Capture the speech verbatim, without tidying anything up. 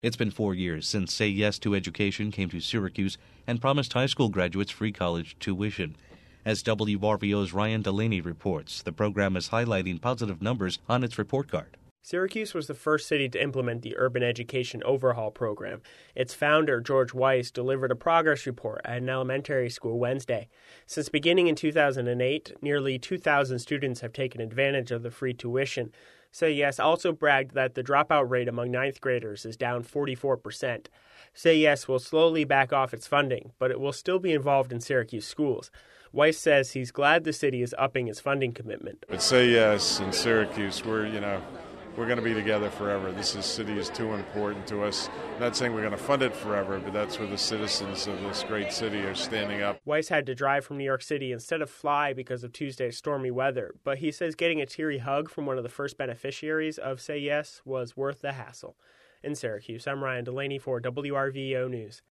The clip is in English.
It's been four years since Say Yes to Education came to Syracuse and promised high school graduates free college tuition. As W R V O's Ryan Delaney reports, the program is highlighting positive numbers on its report card. Syracuse was the first city to implement the Urban Education Overhaul program. Its founder, George Weiss, delivered a progress report at an elementary school Wednesday. Since beginning in two thousand eight, nearly two thousand students have taken advantage of the free tuition. Say Yes also bragged that the dropout rate among ninth graders is down forty-four percent. Say Yes will slowly back off its funding, but it will still be involved in Syracuse schools. Weiss says he's glad the city is upping its funding commitment. But Say Yes in Syracuse, we're, you know, we're going to be together forever. This is, city is too important to us. I'm not saying we're going to fund it forever, but that's where the citizens of this great city are standing up. Weiss had to drive from New York City instead of fly because of Tuesday's stormy weather, but he says getting a teary hug from one of the first beneficiaries of Say Yes was worth the hassle. In Syracuse, I'm Ryan Delaney for W R V O News.